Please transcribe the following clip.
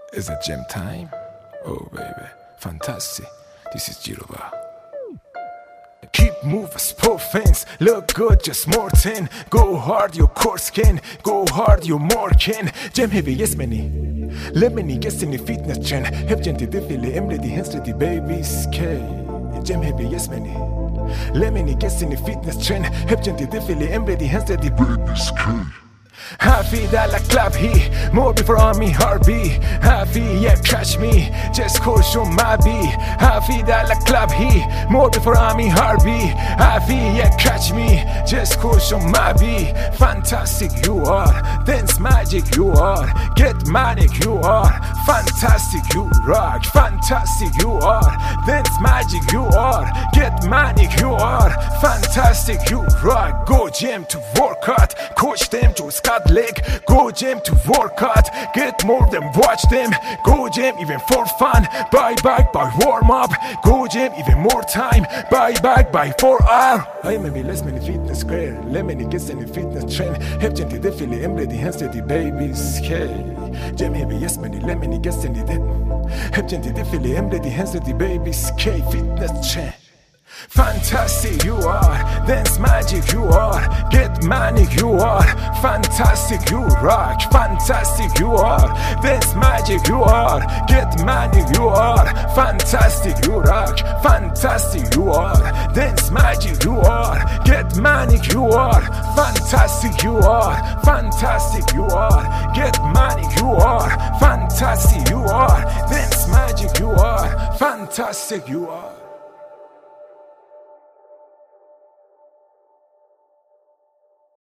Is it gym time? Oh baby, fantastic. This is Jirova. Keep moving, sport fans. Look good, just more 10. Go hard, your core skin. Go hard, you're more kin. Gym heavy, yes many. Lemony, guess in the fitness trend. Hep gentle, defile, ready, hands ready, babies. K. Gym heavy, yes many. Lemony, guess in the fitness trend. Hep gentle, defile, ready, hands ready, babies. K. Happy that like clap he more before on me heartbeat. Happy yeah catch me just cause you my be. Happy that like clap he more before on me heartbeat. Happy yeah catch me just cause you my be. Fantastic you are, dance magic you are, get manic you are. Fantastic you rock, fantastic you are, dance magic you are, get manic you are. Fantastic you rock, go gym to work out, coach them to squat leg, go gym to work out, get more than watch them, go gym even for fun, buy back by warm up, go gym even more time, buy back by 4 hours. I maybe less many fitness square, lemony gets any fitness trend, hep gentle defile, ready, hands steady, babies. Hey, gym heavy, yes many lemony gets any dip, hep gentle defile, ready, hands steady, babies. K fitness trend. Fantastic you are, dance magic you are, get manic you are. Fantastic you rock, fantastic you are, dance magic you are, get manic you are. Fantastic you rock, fantastic you are, dance magic you are, get manic you are. Fantastic you are, fantastic you are, get manic you are. Fantastic you are, dance magic you are, fantastic you are.